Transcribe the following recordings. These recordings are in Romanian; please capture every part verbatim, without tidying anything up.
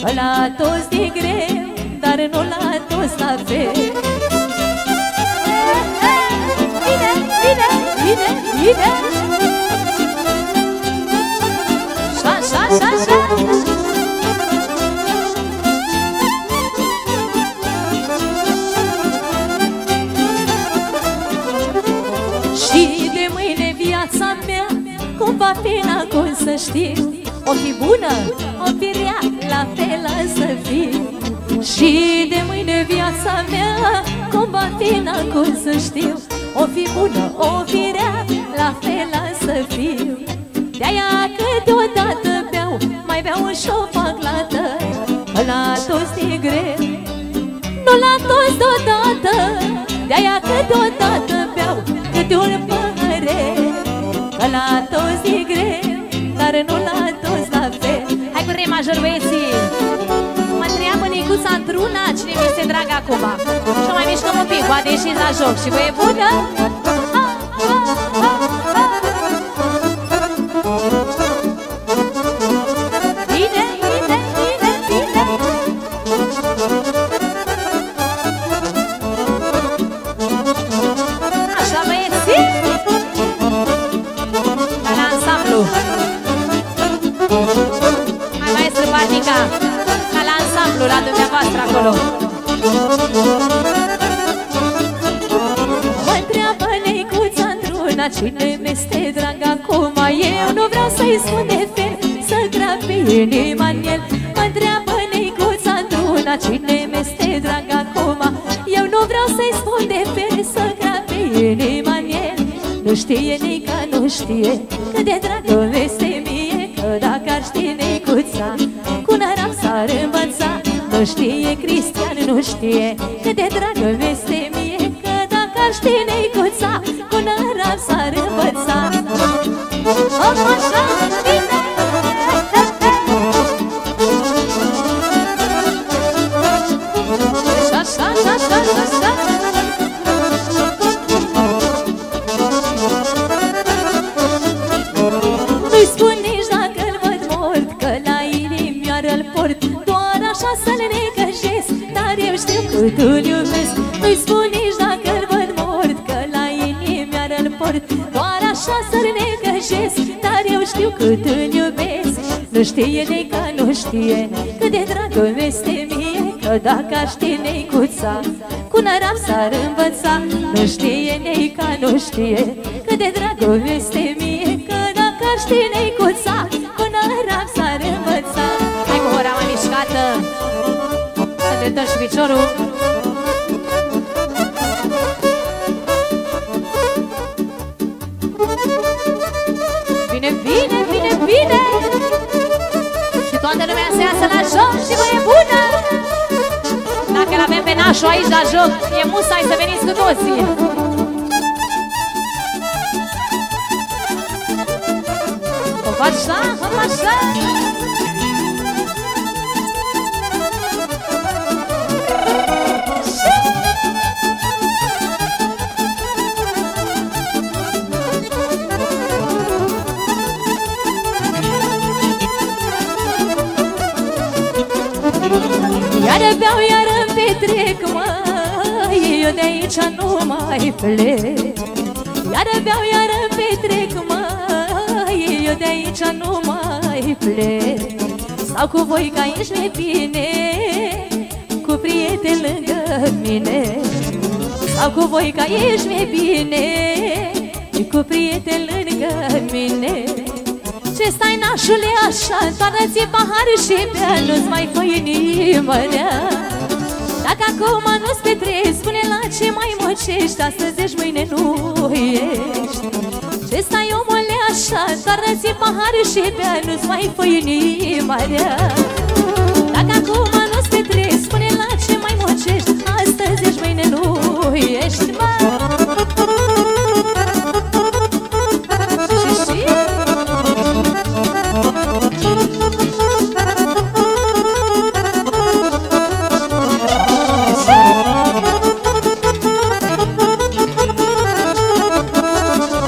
La toți de greu, dar nu la toți la fel. Bine, bine, bine, bine. Șa, șa, șa, șa. Și de mâine viața mea cum va fi, n-acum să știu. O fi bună, o fi rea, la fel să fiu. Și de mâine viața mea cum va fi, n-acum să știu. O fi bună, o fi rea, la fel să fiu. De-aia câteodată beau, mai beau și o fac la tăi. La toți e greu, nu la toți deodată. De-aia câteodată beau, câte un păhărel. Că la toți e greu, dar nu la toți la fel. Hai cu re major, băieții. Mă întreabă Nicuța într-una cine mi este drag acum. Și mai mișcăm un pic, poate ieșiți la joc. Și vă e bună? Ha, ha, ha, ha. Bine, bine, bine, bine. Așa, băieții. Ca la ansamblu. Hai, maestru Barnica, ca la ansamblu, la dumneavoastră acolo. Mă întreabă Nicuța într-una cine mi-este drag acum. Eu nu vreau să-i spun de fel, să grape inima în el. Mă întreabă Nicuța într-una cine mi-este drag acum. Eu nu vreau să-i spun de fel, să grape inima în el. Nu știe Nica, nu știe cât de dragă este mie. Că dacă ar ști Nicuța, cu năram s-ar învăța. Nu știe Cristian, nu știe cât de dragă este mie. Că dacă ar ști Nicuța, cu năram s-ar învăța. Hop, așa, bine! Așa, așa, așa, așa. Nu-i spun nici dacă-l văd mort, că la inimioară-l port. Doar așa să-l necăjesc, dar eu știu cât îl iubesc. Nu-i spun nici dacă-l văd mort, că la inimioară-l port. Doar așa să-l necăjesc, dar eu știu cât îl iubesc. Nu știe Nica, nu știe cât de dragă este mie. Că dacă ar ști Nicuța, cu năram s-ar învăța. Nu știe Nica, nu știe cât de dragă este mie. Că dacă ar ști Nicuța, cu năram s-ar învăța. Hai cu ora mai mișcată, să te dăm și piciorul. Bine, bine, bine, bine. Și toată lumea se iasă la joc și vă e bună. Dacă l-avem pe nașul aici la joc, e musai să veniți cu toții. Hop așa, hop așa. Iară beau, iară petrec, măi, eu de aici nu mai plec. Iară beau, iară petrec, măi, eu de aici nu mai plec. Stau cu voi că aici mi-e bine, cu prieteni lângă mine. Stau cu voi că aici mi-e bine, cu prieteni lângă mine. Ce stai, nașule, așa, toarnă-ți pahar și bea, nu-ți mai fă inimă rea. Dacă acum nu-ți petreci, spune la ce mai mocești, astăzi ești, mâine nu ești. Ce stai, omule, așa, toarnă-ți pahar și bea, nu-ți mai fă inimă rea. Dacă acum nu-ți petreci, spune la ce mai mocești, astăzi ești, mâine nu ești, mă.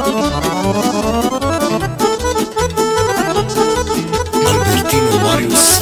Albertino Marius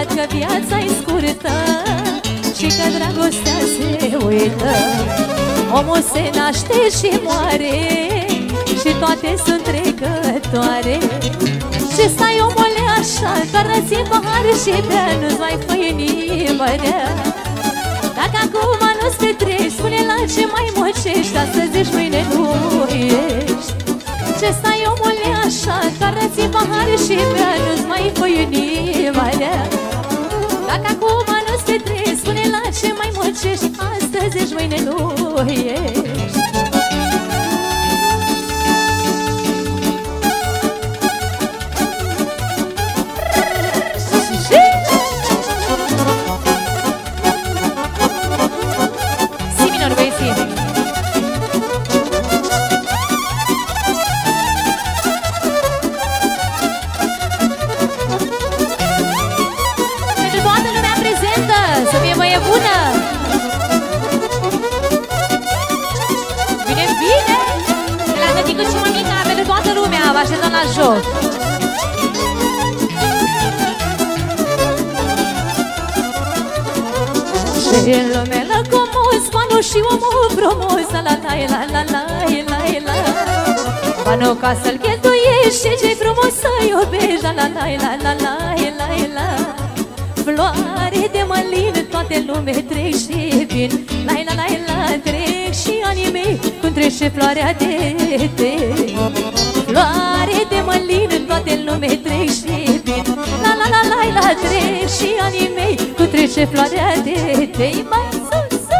că viața-i scurtă și că dragostea se uită. Omul se naște și moare și toate sunt trecătoare. Și stai, omule, așa, doar ți-n pahar și bea, nu-ți mai fă inimă rea. Dacă acum nu-ți petreci, spune la ce mai mocești, astăzi ești, mâine nu ești. Ce stai, omule, așa, doar ți-n pahar și bea, nu-ți mai fă inimă rea. Dacă acum nu-ți petreci, spune la ce mai mocești, astăzi ești, mâine nu ești. Vă așteptăm la joc. Și în lume lăcomos, banul și omul frumos, la la la la la la la la. Banul ca să-l cheltuiești și ce-i frumos să iubești, la la la la la la la la. Floare de mălin, toate lume trec și vin, la la la la, trec și anii mei, cum trece floarea de te. Floare de mălin, în toate lume trec și vin, la la la la la, trec și anii mei, cum trece floarea de te. Mai sus, sus.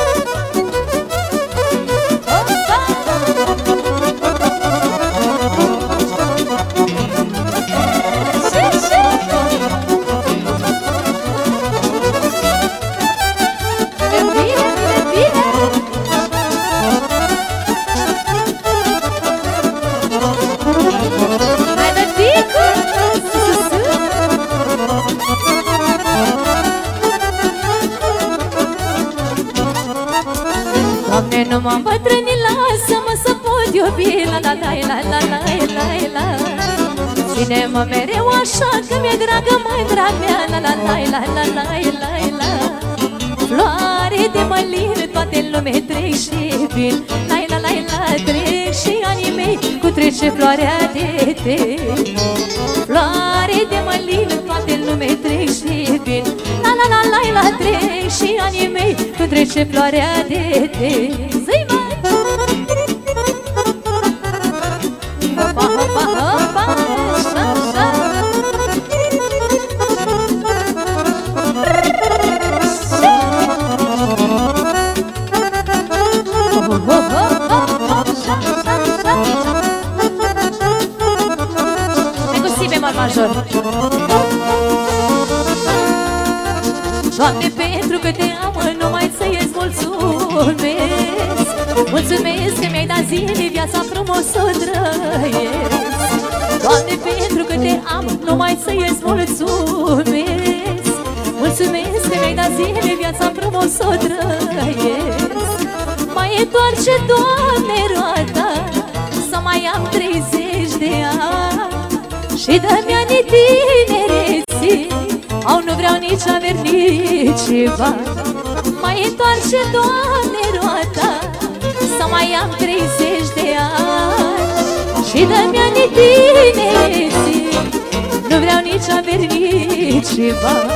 Doamne, nu m-am bătrânit, lasă-mă să pot iubi, la la la la la la la la. Ține-mă mereu așa, că mi-e dragă, mai drag mea, la la la la la la la la. Floare de mălin, toate în lume trec și vin, la la la la, trec și anii mei, cu trece floarea de te. Floare de mălin, toate în lume trec și vin, la la la la la, trec și anii mei, cu trece floarea de te. Zi-i mai! Hopa, hopa, hopa, așa, așa. Hai cu si bemol major. Doamne, pentru că te am, numai să-i mulțumesc. Mulțumesc că mi-ai dat zile, viața frumos o trăiesc. Doamne, pentru că te am, numai să-i mulțumesc. Mulțumesc că mi-ai dat zile, viața frumos o trăiesc. Mai întoarce, Doamne, roata, să mai am treizeci de ani și dă-mi anii tinereții, au, nu vreau nici averi, nici bani. Mai întoarce, Doamne, roata, să mai am treizeci de ani și dă-mi anii tinereții, nu vreau nici averi, nici bani.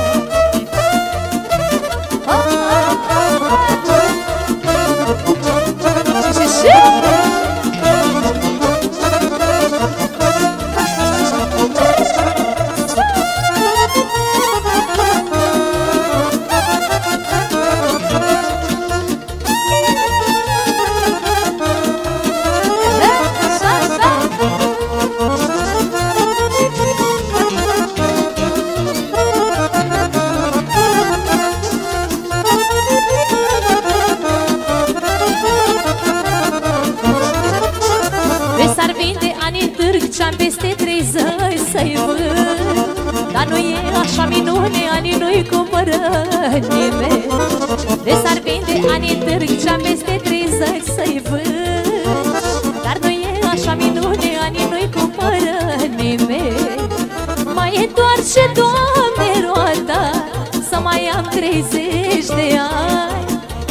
Ce-am peste treizeci să-i vând, dar nu e așa minune, anii nu-i cumpără nimeni. De s-ar vinde anii în târg, ce-am peste treizeci să-i vând, dar nu e așa minune, anii nu-i cumpără nimeni. Mai întoarce, Doamne, roata,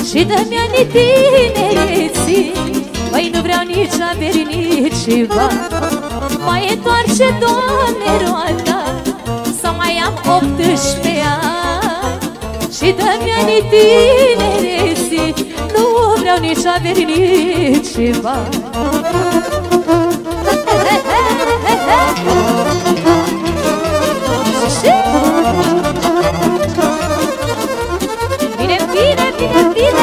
și dă-mi ani tinereții. Măi, nu vreau nici averi, nici bani. Mai întoarce, Doamne, roata, să mai am optsprezece ani și dă-mi ani tinereții. Nu vreau nici averi, nici bani. Bine, bine, bine, bine.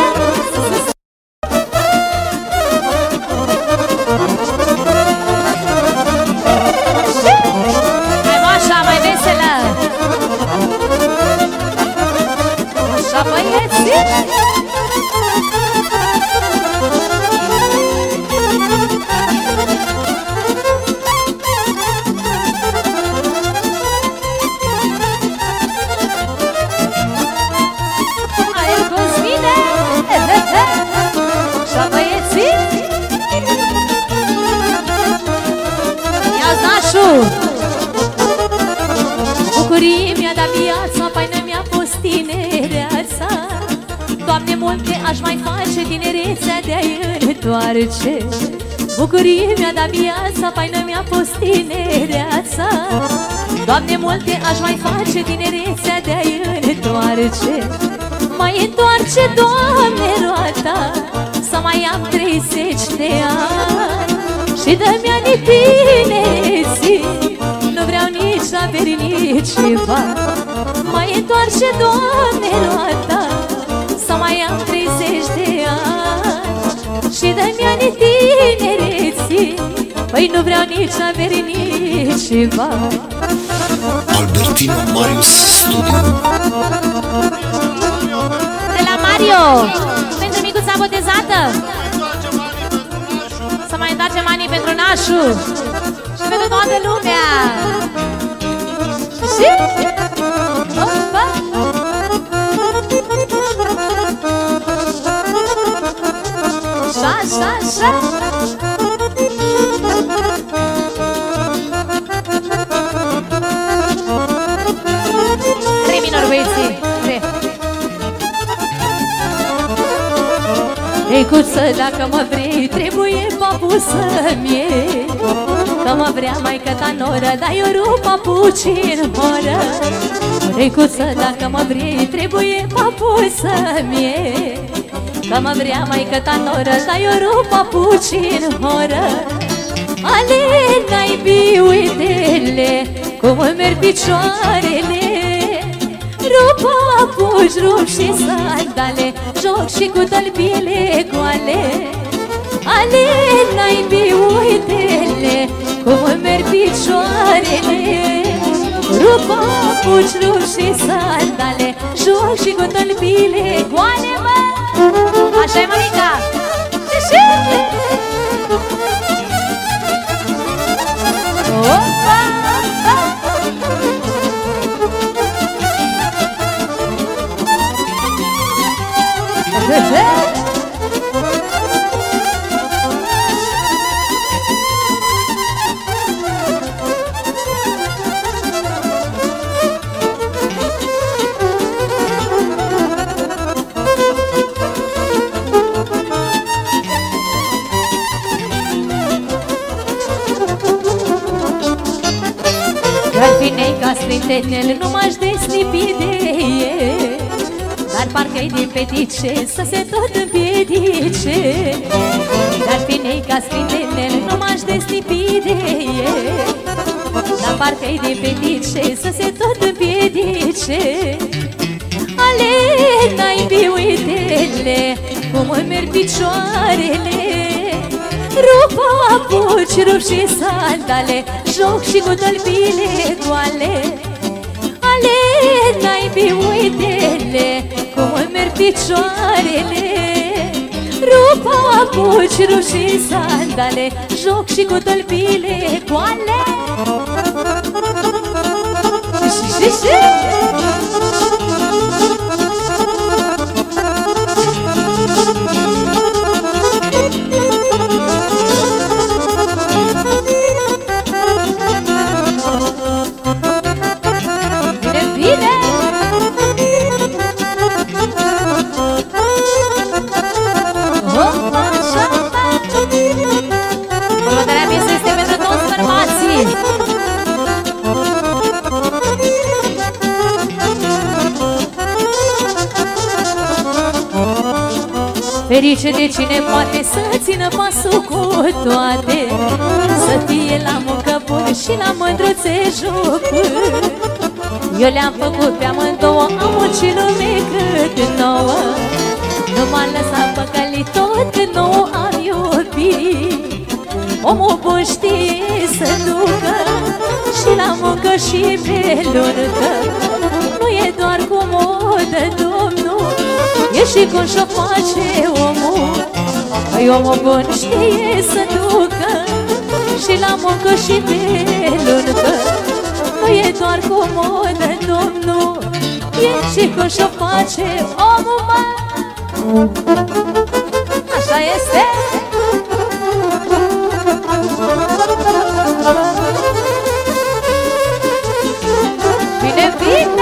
Hai mă, așa, mai veselă. Așa, băieți. Bucurie mi-a dat viața, faină mi-a fost tinereața. Doamne, multe aș mai face, tinerețea de-ai întoarce. Bucurie mi-a dat viața, faină mi-a fost tinereața. Doamne, multe aș mai face, tinerețea de-ai întoarce. Mai întoarce, Doamne, roata, să mai am treizeci de ani și dă-mi ani tinereții. Nu vreau nici averi, nici bani. Mai întoarce, Doamne, roata, să mai am treizeci de ani și dă-mi ani tinereții. Păi nu vreau nici averi, nici bani. Albertino Marius Studio. De la Mario, pentru micuța botezată, să mai întoarcem anii pentru nașu și pentru toată lumea. Și opa! Așa, așa, așa. Re minor, băieții, re. Reicuță, dacă mă vrei, trebuie papusă-mi. Că mă vrea maică-ta noră, dar eu rup papuci în horă. Reicuță, dacă mă vrei, trebuie papusă-mi. Că mă vrea maică-ta noră, dar eu rup papuci în horă. Ale naibii, uite-le, cum îmi merg picioarele. Rup papuci, rup și sandale, joc și cu tălpile goale. Ale naibii, uite-le, cum îmi merg picioarele. Rup papuci, rup și sandale, joc și cu tălpile goale, mă! Așa-i, mămica! Și-și! Opa! Dar finei ca sprintenel, nu m-aș deslipi de el. Dar parcă-i de petice să se tot împiedice. Dar finei ca sprintenel, nu m-aș deslipi de el. Dar parcă-i de petice să se tot împiedice. Ale naibii, uite-le, cum îmi merg picioarele. Rup papuci, rup și sandale, joc și cu tălpile goale. Ale naibii, uite-le, cum îmi merg picioarele. Rup papuci, rup și sandale, joc și cu tălpile goale. Și, și, și. Bine, bine. Ferice de cine poate să țină pasul cu toate, să fie la muncă bun și la mândruțe jocuri. Eu le-am făcut pe amândouă, am muncit lume cât nouă. Nu m-am lăsat păcălit tot când nouă am iubit. Omul bun știe să ducă și la muncă și pe luncă. Nu e doar cu modă, Domnul, e și cum și-o face omul. Păi omul bun știe să ducă și la muncă și pe luncă. Nu e doar cu modă, Domnul, e și cum și-o face omul, mă. Așa este. Bine, bine.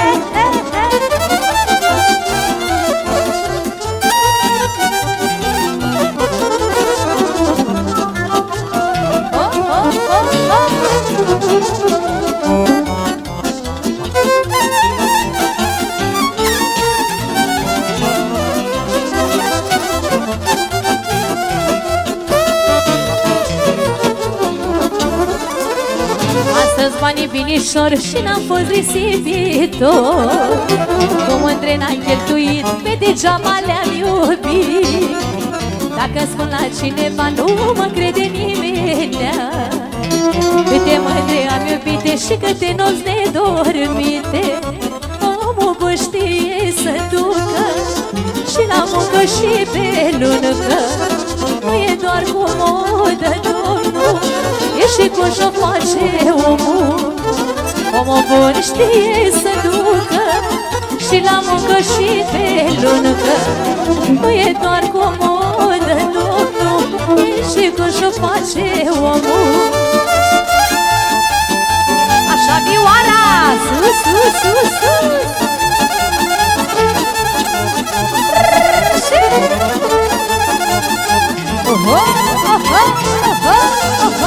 Astăzi banii binișor și n-am fost risipitor. Cu mândre n-am cheltuit, pe degeaba le-am iubit. Dacă spun la cineva, nu mă crede nimenea. Câte mândre am iubite și câte nopți nedormite. Omul bun știe să ducă și la muncă și pe luncă. Nu e doar cu modă, Domnul, e și cum și-o face omul. Omul bun știe să ducă și la muncă și pe luncă. Nu e doar cu modă, Domnul, e și cum și-o face omul. Așa, vioara, sus, sus, sus, sus. Oho, oho, oho, oho.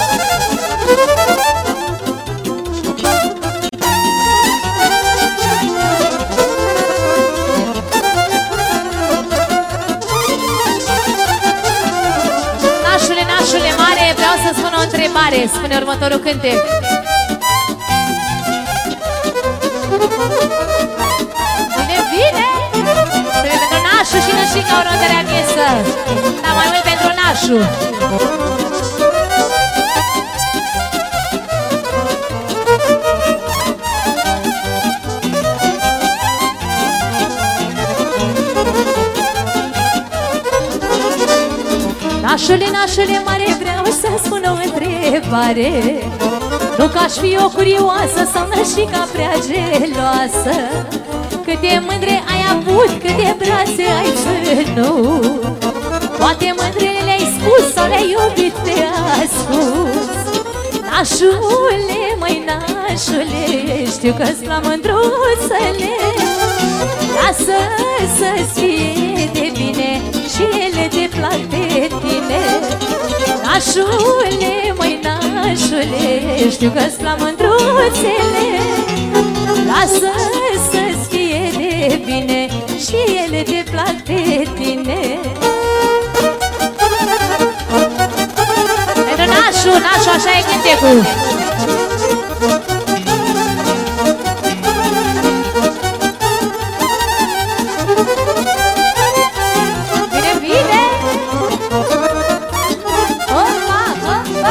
Nașule, nașule mare, vreau să spun o întrebare. Spune următorul cântec. Bine, bine. Trebuie pentru nașul și nășica o rondă de piesă. Dar mai mult pentru nașul. Nașule, nașule mare, vreau să spun o întrebare. Nu că aș fi o curioasă sau nășica prea geloasă. Câte mândre ai avut, câte brațe ai ținut. Toate mândrele le-ai spus sau le-ai iubit pe ascuns. Nașule, măi nașule, știu că-ți plac mândruțele. Lasă să-ți fie de bine și ele te plac pe tine. Nașule, măi nașule, știu că-ți plac mândruțele. Lasă să-ți fie de bine și ele te plac pe tine. Pentru nașul, nașul, așa e cântecul. Bine, bine. Opa, opa.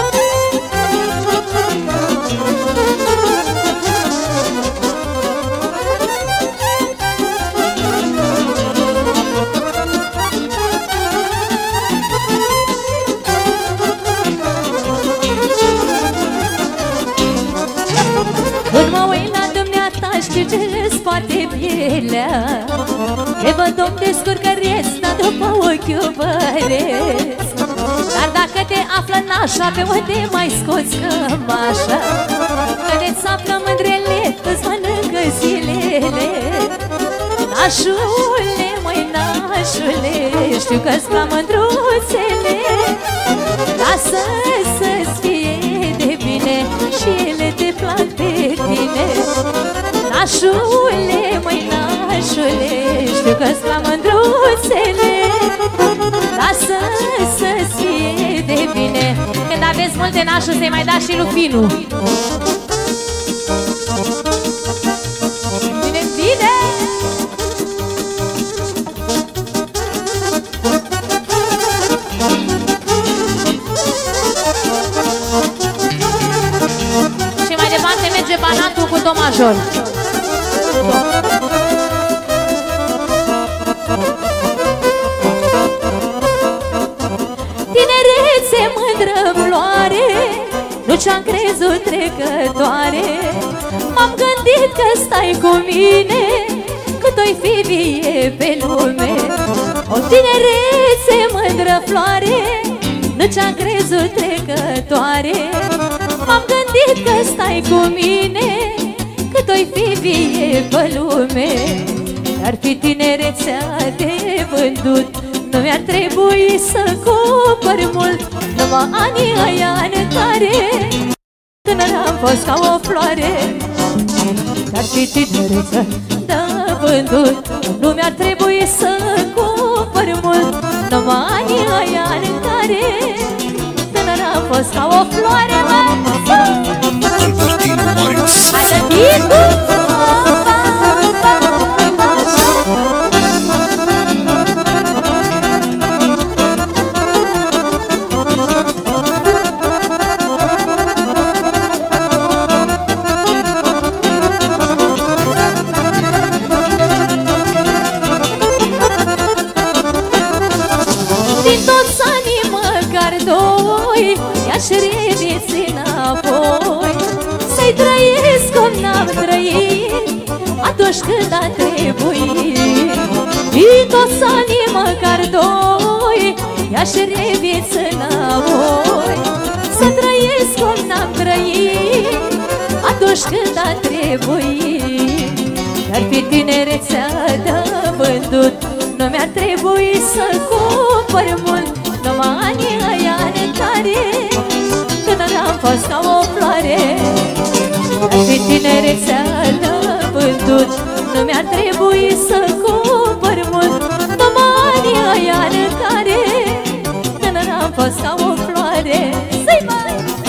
Când mă uit la dumneata, știu ce-ți poate pielea. Te văd om descurcăreț, dar după ochi iubăresc. Dar dacă te află nașa, pe unde mai scoți cămașa? Când îți află mândrele, îți mănâncă zilele. Nașule, măi nașule, știu că-ți plac mândruțele. Lasă să-ți fie de bine și ele te plac pe tine. Nașule, măi nașule, mășule, știu că-s la mândruțele. Lasă să-ți fie de bine. Când aveți multe nașuri, să-i mai dați și lui Finu. Bine, bine! Și mai departe merge Banatul cu do major. Tinerețe, mândră floare, nu ce-am crezut trecătoare. M-am gândit că stai cu mine, cât o-i fi vie pe lume. O tinerețe, mândră floare, nu ce-am crezut trecătoare. M-am gândit că stai cu mine, cât o-i fi vie pe lume. Ar fi tinerețea de vândut, nu mi-ar trebui să cumpăr mult. Numai anii aia în care tânăr am fost ca o floare. Ar fi tinerețea de vândut, nu mi-ar trebui să cumpăr mult. Numai anii aia în care tânăr am fost ca o floare. Albertino Marius din toți anii măcar doi, i-aș reviți înapoi, să-i trăiesc cum n-am trăit atunci când a trebuit. Din toți anii măcar doi, i-aș reviți înapoi, să trăiesc cum n-am trăit atunci când a trebuit. Dar fi tinerețea de vândut, nu mi-ar trebui să cumpăr mult. Numai anii aia în care tânăr am fost ca o floare. Dar fi tinerețea de vândut, nu mi-ar trebui să cumpăr mult. Numai anii aia în care tânăr am fost ca o floare. Să-i mai!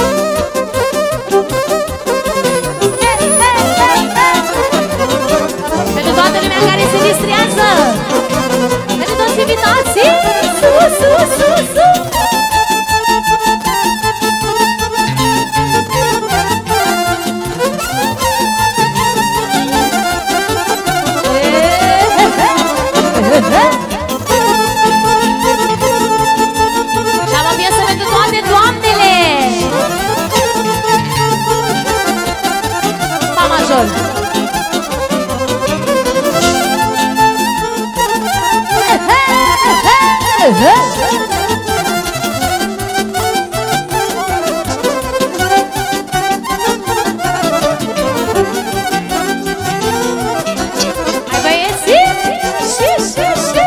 Pentru toată lumea care se distrează, pentru toți invitații, sus, sus, sus, sus! Și am o piesă pentru toate doamnele! Fa major! Hai băieții! Și, și, și!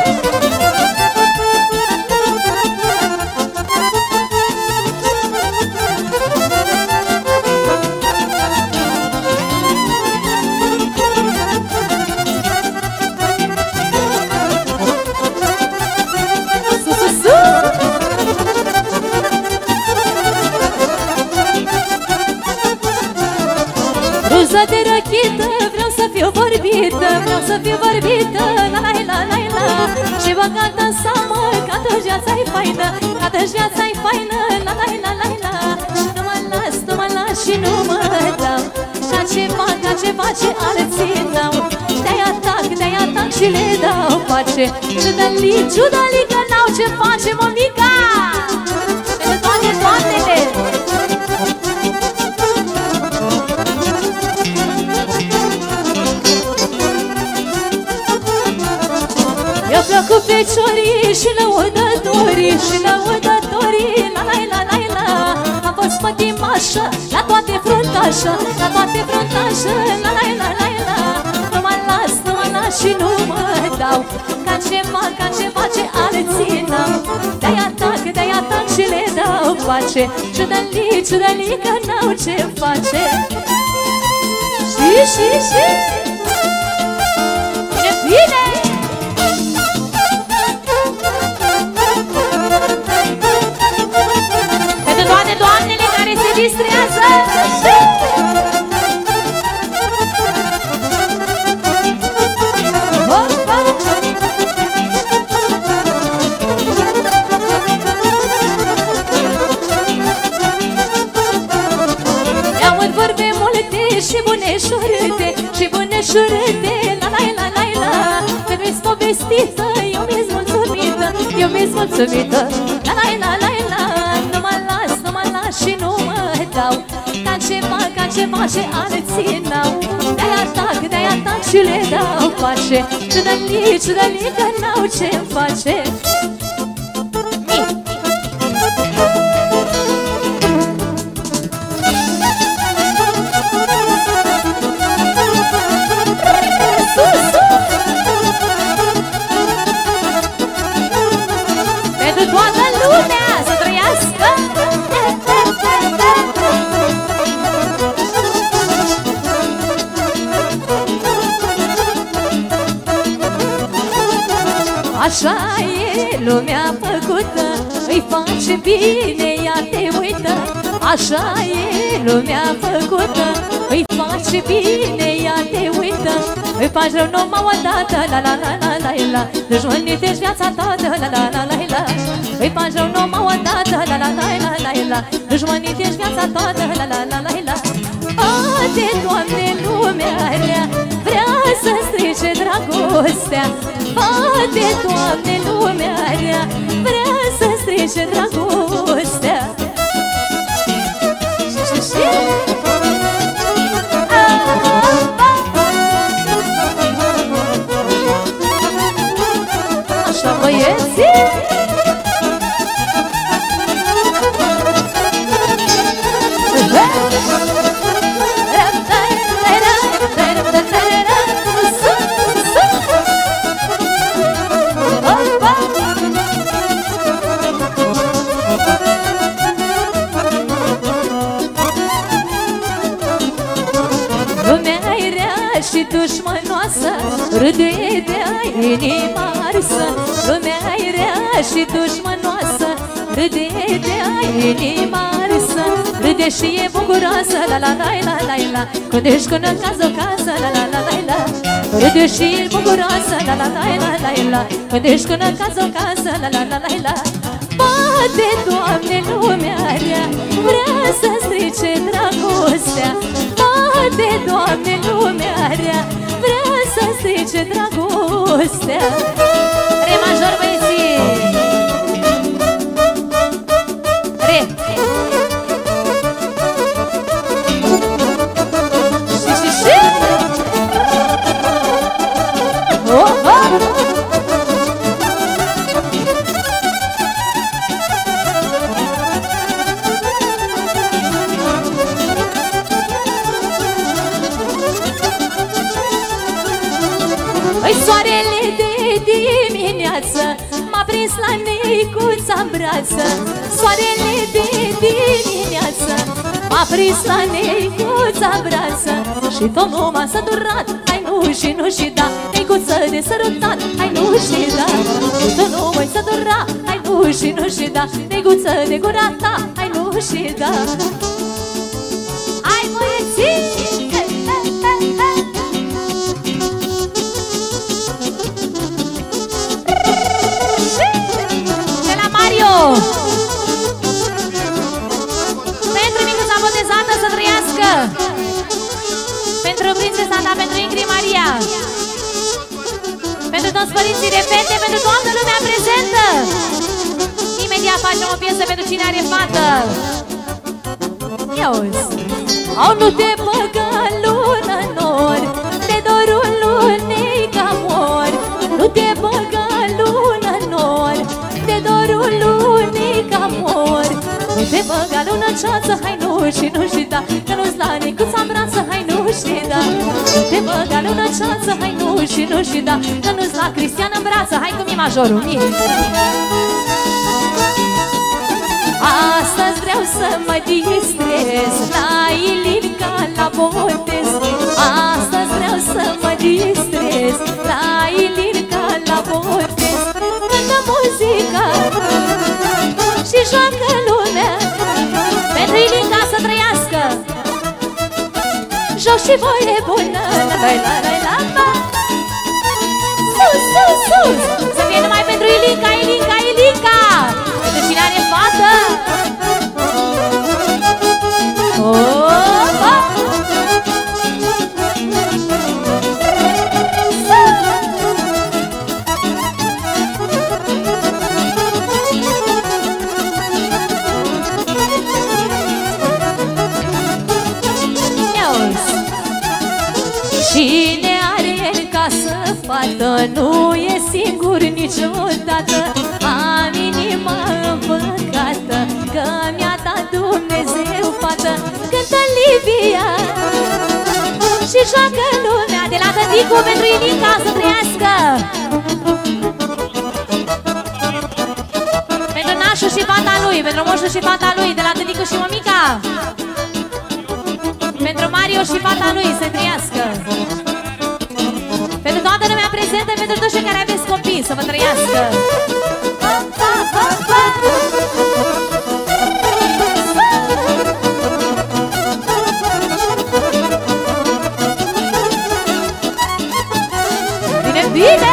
Sus, sus, sus! Ruză de răchită, vreau să fiu vorbită, vreau să fiu vorbită, la la la la la. Și vă cântă în seamă, că atunci viața-i faină, că atunci viața-i faină, la la la la la. Și nu mă las, nu mă las și nu mă dau, ca ce fac, ca ce face alții dau. De-ai atac, de-ai atac și le dau pace. Ciudălii, ciudălii, că n-au ce face, Monica! Pentru toate toatele! Mi-a plăcut feciorii și lăudătorii, și lăudătorii, la la la la la. Am fost pătimașă la toate fruntașă, la toate fruntașă, la la la la la. Nu mă las, nu mă las și nu mă dau, ca ce fac, ca ce face alții n-au. De-ai atac, de-ai atac și le dau pace. Ciudălii, ciudălii, că n-au ce face. Și, și, și Bine, bine! mi-s povestită, eu mi-s mulțumită, eu mi-s mulțumită. La la la la la, nu mă las, nu mă las și nu mă dau. Ca ceva, ca ceva ce alții n-au. De-aia tac, de-aia tac și le dau pace. Ciudălii, ciudălii că n-au ce-mi face. Pentru toată lumea să trăiască. Așa e lumea făcută, îi face bine, ea te uită. Așa e lumea făcută, îi face bine, ea te uită. Îi faci rău numai o dată, la la la la la la. Dușmănite-și viața toată, la la la la la. Îi faci rău numai o dată, la la la la la la. Dușmănite-și viața toată, la la la la la. Poate, Doamne, lumea rea vrea să strice dragostea. Poate, Doamne, lumea rea vrea să strice dragostea. Așa, băieții! Și dușmănoasă râde de-a inima arsă. Lumea-i rea și dușmănoasă râde de-a inima arsă. Râde și e bucuroasă, la la la la la la. Când ești cu năcaz o casă, la la la la la. Râde și e bucuroasă, la la la la la la. Când ești cu năcaz o casă, la la la la la. Poate, Doamne, lumea rea vrea să strice dragostea. Poate, Doamne, lumea rea vrea să strice dragostea. Re major, băieții! Re! Și, și, și! Oh, oh! Soarele de dimineață m-a prins la neicuța-n brață. Soarele de dimineață m-a prins la neicuța-n brață. Și tot nu m-a săturat, hai nu și nu și da. Neicuță de sărutat, hai nu și da. Și tot nu m-ai săturat, hai nu și nu și da. Neicuță de gura ta, hai nu și da. Hai, băieții! Pentru micuța botezată să trăiască. Pentru prințesa ta, pentru Ingrid Maria. Pentru toți părinții de fete, pentru toată lumea prezentă. Imediat facem o piesă pentru cine are fată. Ia uzi. Au, nu te băga lună nori, de dorul lunei ca mori. Nu te băga lună nori, de dorul lunii ca mori. Nu te băga lună ceață, hai nu și nu și da. Că nu-ți la nicuța-n brață, hai nu și da. Nu te băga lună ceață, hai nu și nu și da. Că nu-ți la Cristian în brață, hai cu mi majorul mi. Astăzi vreau să mă distrez la Ilinca la botez. Astăzi vreau să mă distrez la Ilinca la botez. Cântă muzica și joacă lumea, pentru Ilinca să trăiască. Joc și voie bună, la la la la la la. Sus, sus, sus. Să fie numai pentru Ilinca, Ilinca, Ilinca. Pentru cine are fată. Opa! frumoasă fată nu e singur niciodată. Am inima împăcată că mi-a dat Dumnezeu fată. Cântă Livia și joacă lumea. De la tăticu pentru Ilinca să trăiască. Pentru nașul și fata lui, pentru moșul și fata lui, de la tăticu și mămica. Pentru Mario și fata lui să trăiască. Pentru toată lumea prezentă, pentru toți cei care aveți copii să vă trăiască. Bine, bine!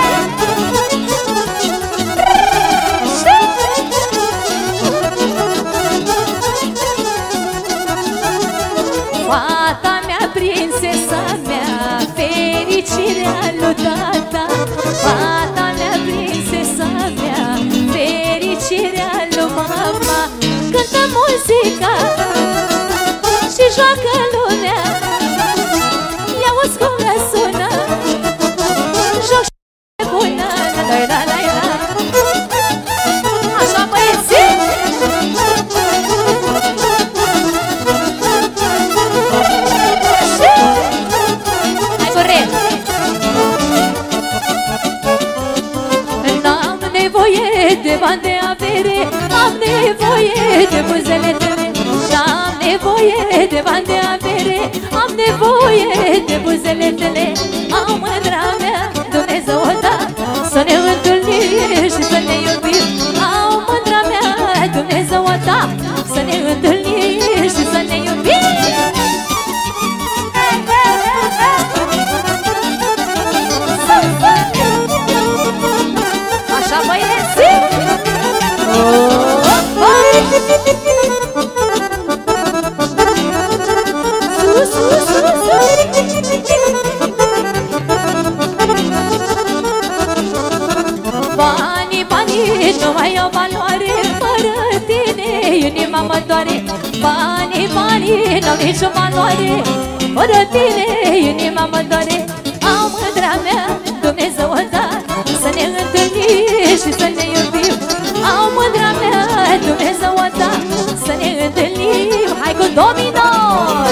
Fata mea, prințesa mea, fericirea lui tata. Fata mea, prințesa mea, fericirea lui mama. Cântă muzica și joacă lumea. I-auzi cum le sună, joc și bună. La la la la. Așa băieții. N-am nevoie de bani de avere, am nevoie de buzele tale. N-am nevoie de bani de avere, am nevoie de buzele tale. Au mândra mea, Dumnezeu o da, să ne întâlnim și să ne iubim. Au mândra mea, Dumnezeu o da, să ne întâlnim și să ne iubim. Așa băieții! Sus, sus, sus, banii, banii nu mai au valoare, fără tine inima mă doare. Banii, banii n-au nicio valoare, fără tine inima mă doare. Au mândra mea, Dumnezeu o da, să ne întâlnim și să ne iubim. Au mândra mea, Dumnezeu o da, să ne întâlnim. Hai cu dominul!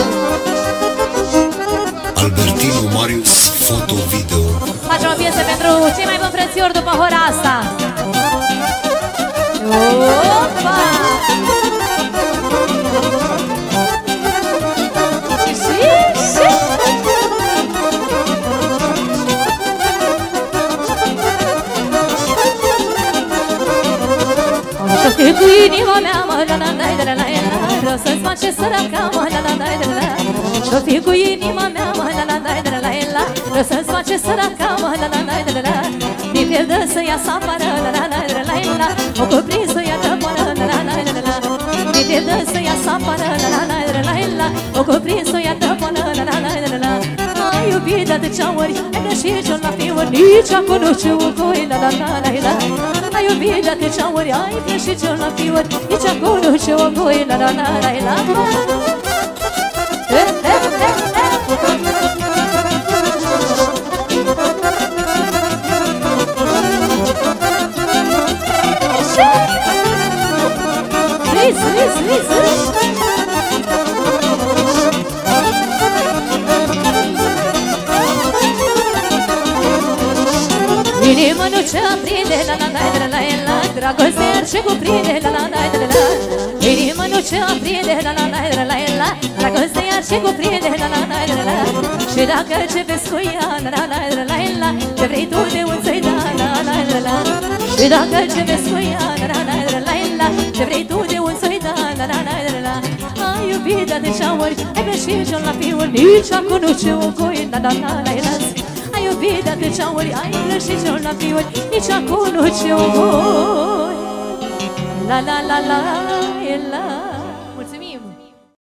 Albertino Marius, foto-video. Facem o piesă pentru cei mai buni frățiori după hora asta. Opa! Și, și! Să fie cu inima mea, mă, la la la la la la. Vreau să-ți fac ce săraca, mă, la la la la la. Să fie cu inima mea, mă, la la la la la la. Vreau să-ți fac ce săraca, mă, la la la la la. Mi-e pierdă să ia sapară, la la la la la la. O cuprins să ia tăpoară, la la la la la. Mi-e pierdă să ia sapară, la la la la la. O cuprins să ia tăpoară, la la la la la. Ai iubit de atâția ori, ai greșit și-o la fiuri, nici acolo ce-o coi, la la la la la. Ai iubit de atâția ori, ai greșit și-o la fiuri, nici acolo ce-o coi, la la la la la. Zi, zi, zi, zi. Inima nu ce aprinde, la la la la la la. Dragoste ce cuprinde, la la la la la. Inima nu ce aprinde, la la la la la la. Dragoste ce cuprinde, la la la la la. Și dacă începeți cu ea, la la la la la la. Ce vrei tu de un să-i da, la la la la. Și dacă începeți cu ea, la la la la la la. Ce vrei tu de un să-i da, la la la la la. Ai iubit de atâția ori, ai greșit și-o la fiul, nici acum nu ce-o coi, la la la la la. Ai iubit de atâția ori, ai greșit și-o la fiul, nici acum nu ce-o coi. La la la la.